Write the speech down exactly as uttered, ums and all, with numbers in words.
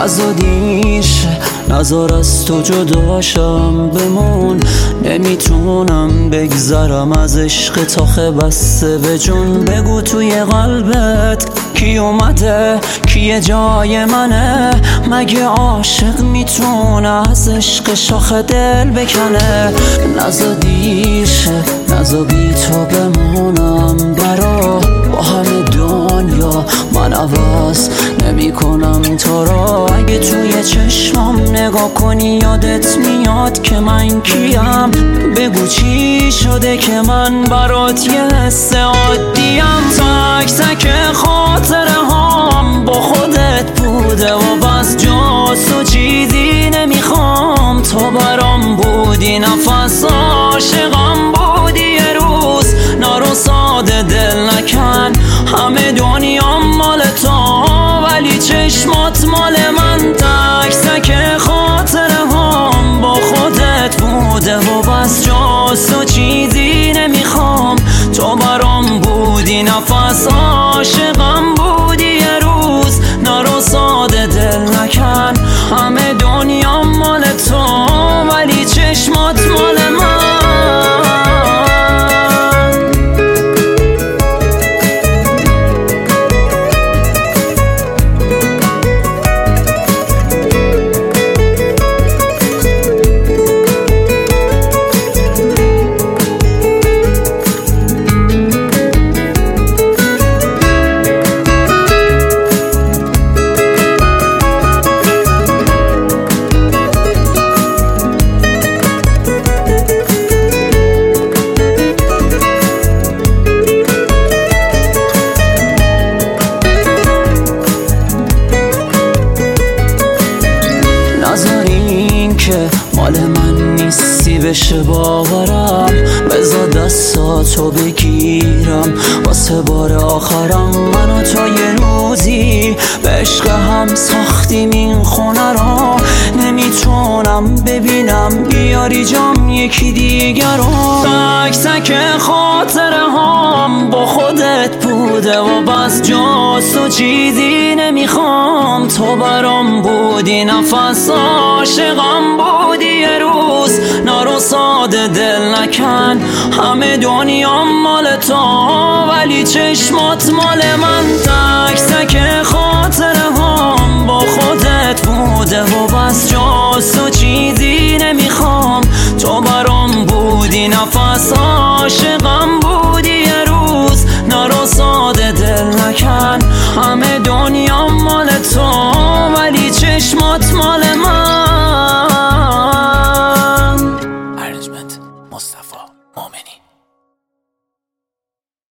نزا دیر شه، نزار از تو جداشم بمون. نمیتونم بگذرم از عشق تاخه بسته به جون. بگو توی قلبت کی اومده، کی جای منه؟ مگه عاشق میتونه از عشق شاخ دل بکنه؟ نزا دیر شه، نزا بی تو بمونم برا با همه دنیا. من عوض نمی کنم تو را. اگه توی چشمم نگاه کنی یادت میاد که من کیم. بگو چی شده که من برات یه حس عادیم. تک تک خاطره هام با خودت بوده و بس جاست و چیزی نمیخوام. تو برام بودی نفس عاشقم بودی یه روز. نرو ساده دل نکن، همه دنیا مال تو ولی چشمات مال من. تک تک خاطره هام با خودت بوده و بس جاست و چیزی نمیخوام. تو برام بودی نفس عاشقم بودی یه روز. نرو ساده دل نکن، همه دنیا مال تو ولی چشمات مال من. که مال من نیستی بشه باورم. بذار دستاتو بگیرم واسه بار آخرم. من و تو یه روزی به عشق هم ساختیم این خونه را. نمیتونم ببینم بیاری جام یکی دیگر رو. تک تک خاطره هام با خودت بوده و بس جاست و چیزی نمیخوام. تو برام بودی نفس عاشقم بودی یه روز. نرو ساده دل نکن، همه دنیا مال تو ولی چشمات مال من.